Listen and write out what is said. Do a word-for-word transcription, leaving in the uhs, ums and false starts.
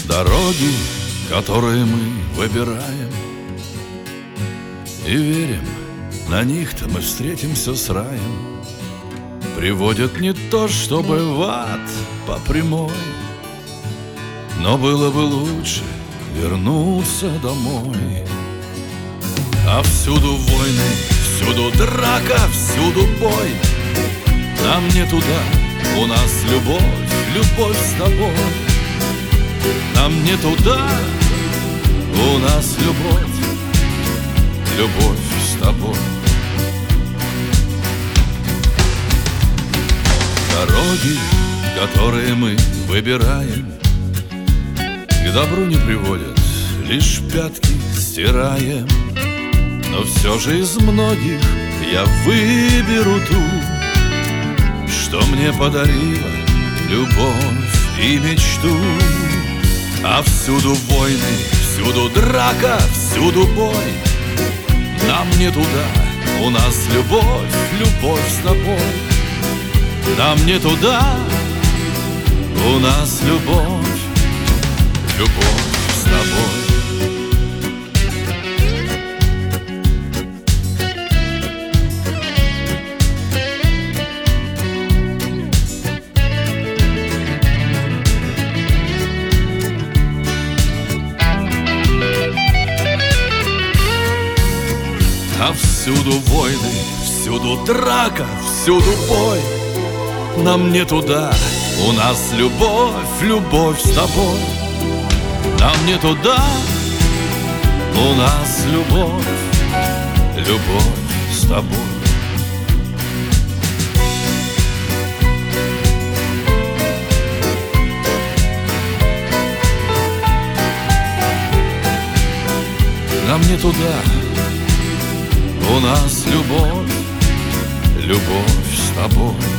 Дороги, которые мы выбираем, и верим, на них-то мы встретимся с раем, приводят не то, чтобы в ад по прямой, но было бы лучше вернуться домой. А всюду войны, всюду драка, всюду бой. Нам не туда, у нас любовь, любовь с тобой. Нам не туда, у нас любовь, любовь с тобой. Дороги, которые мы выбираем, к добру не приводят, лишь пятки стираем. Но все же из многих я выберу ту, что мне подарила любовь и мечту. А всюду войны, всюду драка, всюду бой. Нам не туда, у нас любовь, любовь с тобой. Нам не туда, у нас любовь, любовь с тобой. А всюду войны, всюду драка, всюду бой. Нам не туда, у нас любовь, любовь с тобой. Нам не туда, у нас любовь, любовь с тобой. Нам не туда, у нас любовь, любовь с тобой.